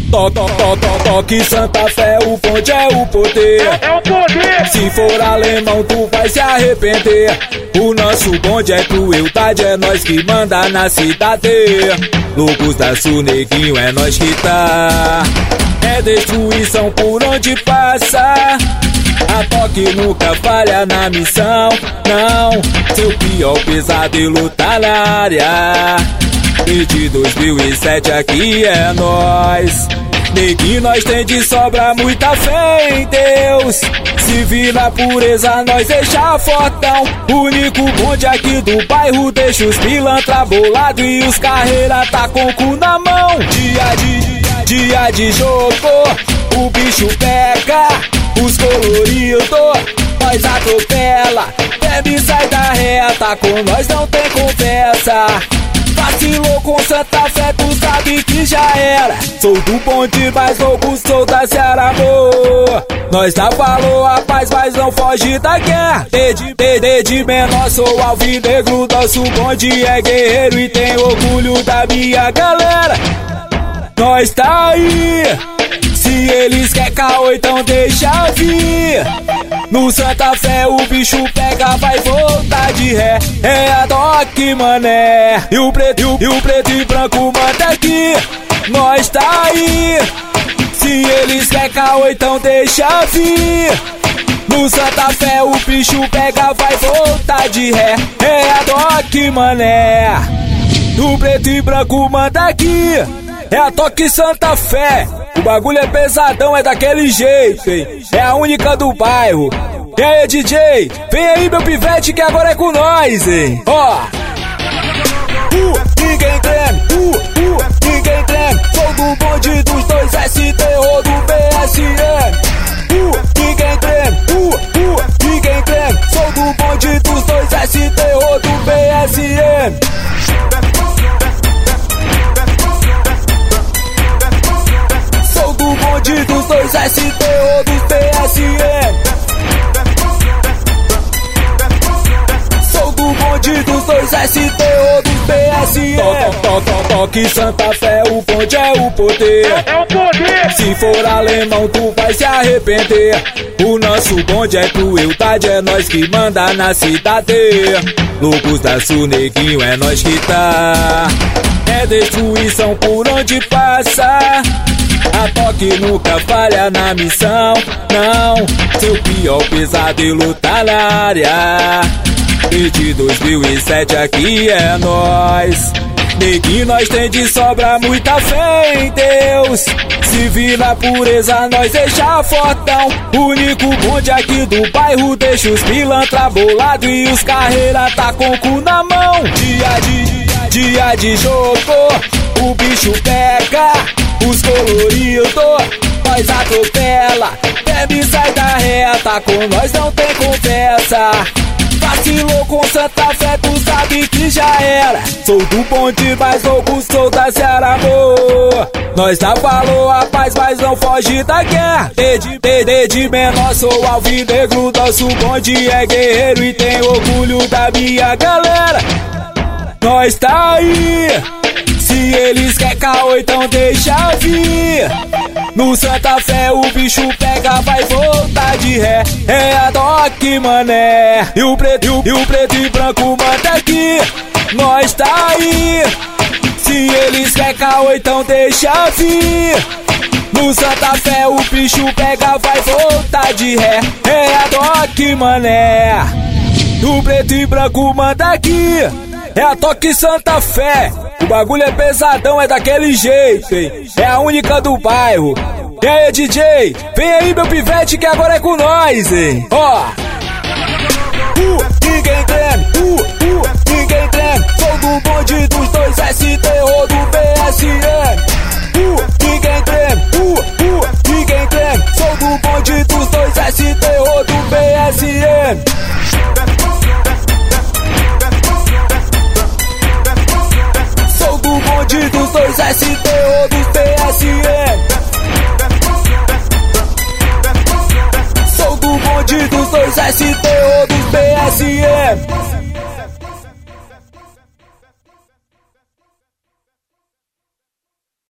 Toque Santa Fé, o bonde é o poder. É o poder. Se for alemão, tu vai se arrepender. O nosso bonde é crueldade, é nós que manda na cidade. Loucos da Sul, neguinho, é nós que tá. É destruição por onde passa. A Toque nunca falha na missão, não. Seu pior pesadelo tá na área. Desde 2007 aqui é nós. Neguinho, nós tem de sobra muita fé em Deus. Se vir na pureza, nós deixa fortão. Único bonde aqui do bairro, deixa os pilantra bolado e os carreira tá com o cu na mão. Dia de jogo, o bicho pega. Os coloridos, nós atropela. Bebe, sai da reta, com nós não tem conversa. Vacilou com Santa Fé, tu sabe que já era. Sou do bonde mais louco, sou da Ceará, amor. Nós dá valor à paz, mas não foge da guerra. De menor sou alvinegro, nosso bonde é guerreiro e tem orgulho da minha galera. Nós tá aí. Se eles quer caô, então deixa vir. No Santa Fé o bicho pega, vai voltar de ré. É a Toque, mané. E o preto e branco manda aqui. Nós tá aí. Se eles quer caô, então deixa vir. No Santa Fé o bicho pega, vai voltar de ré. É a Toque, mané. O preto e branco manda aqui. É a Toque Santa Fé. O bagulho é pesadão, é daquele jeito, hein? É a única do bairro. E aí, DJ? Vem aí, meu pivete, que agora é com nós, hein? Ó! Ninguém treme, ninguém treme. Sou do bonde dos dois ST ou do BSM. Ninguém treme, ninguém treme. Sou do bonde dos dois ST ou do BSM. Do bonde dos dois ST ou dos PSM. Sou do bonde dos dois ST ou dos PSM. Toque Santa Fé, o bonde é o poder. É o poder. Se for alemão, tu vai se arrepender. O nosso bonde é crueldade, é nós que manda na cidade. Loucos da Sul, neguinho, é nós que tá. É destruição por onde passa. A Toque nunca falha na missão, não. Seu pior pesadelo tá na área. Desde 2007 aqui é nós. Neguinho, nós tem de sobra muita fé em Deus. Se vir na pureza, nós deixa fortão. Único bonde aqui do bairro, deixa os pilantra bolado e os carreira tá com o cu na mão. Dia de jogo, o bicho pega. Os coloridos, nós atropela. Bebe, sai da reta, com nós não tem conversa. Vacilou com Santa Fé, tu sabe que já era. Sou do bonde mais louco, sou da Ceará, amor. Nós dá valor à paz, mas não foge da guerra. De menor sou alvinegro, nosso bonde é guerreiro e tem orgulho da minha galera. Nós tá aí. Se eles quer caô, então deixa vir. No Santa Fé o bicho pega, vai voltar de ré. É a Toque, mané. E o preto e branco manda aqui. Nós tá aí. Se eles quer caô, então deixa vir. No Santa Fé o bicho pega, vai voltar de ré. É a Toque, mané. O preto e branco manda aqui. É a Toque Santa Fé. O bagulho é pesadão, é daquele jeito, hein? É a única do bairro. E aí, DJ? Vem aí, meu pivete, que agora é com nós, hein? Ó! Ninguém treme, ninguém treme. Sou do bonde dos dois ST ou do BSM. Ninguém treme, ninguém treme. Sou do bonde dos dois ST ou do BSM. Do bonde dos dois ST ou dos PSM. Sou do bonde dos dois ST ou dos PSM.